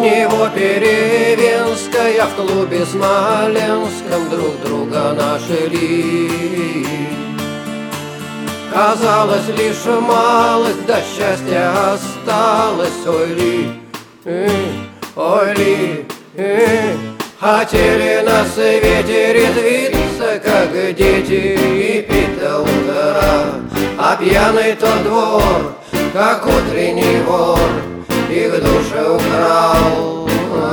Нево-Перевенская в клубе Смоленском друг друга нашли. Казалось, лишь малость до счастья осталось. Ой ли, хотели на свете резвиться, как дети, и пить до утра. А пьяный тот двор, как утренний вор, их души украл.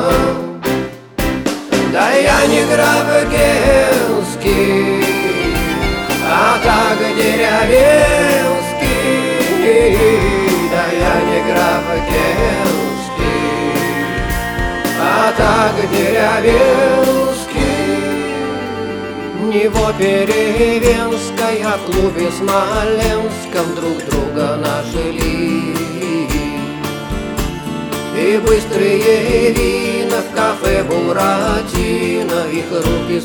Да я не граф Генский, а так деревенский. Да я не граф Генский, а так деревенский. Нево-Перевенская в клубе Смоленском друг друга нашли. И быстрые вина в кафе Буратино их руки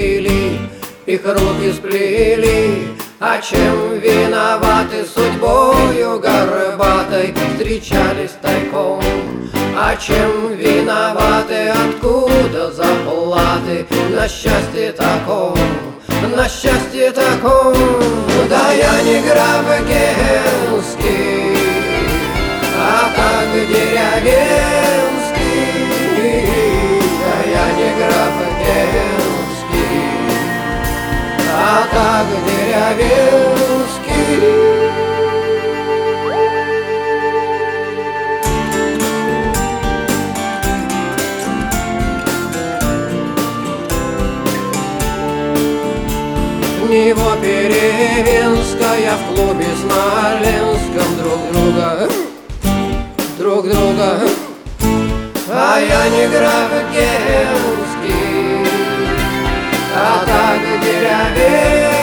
сплели. А чем виноваты судьбою горбатой встречались тайком? А чем виноваты, откуда заплаты на счастье таком? На счастье таком. Да я не граф Генский, а так деревенский. Да я не граф Генский, а так деревенский. Нево-Перевенская в клубе Смоленском друг друга. А я не граф Генский, а так деревенский.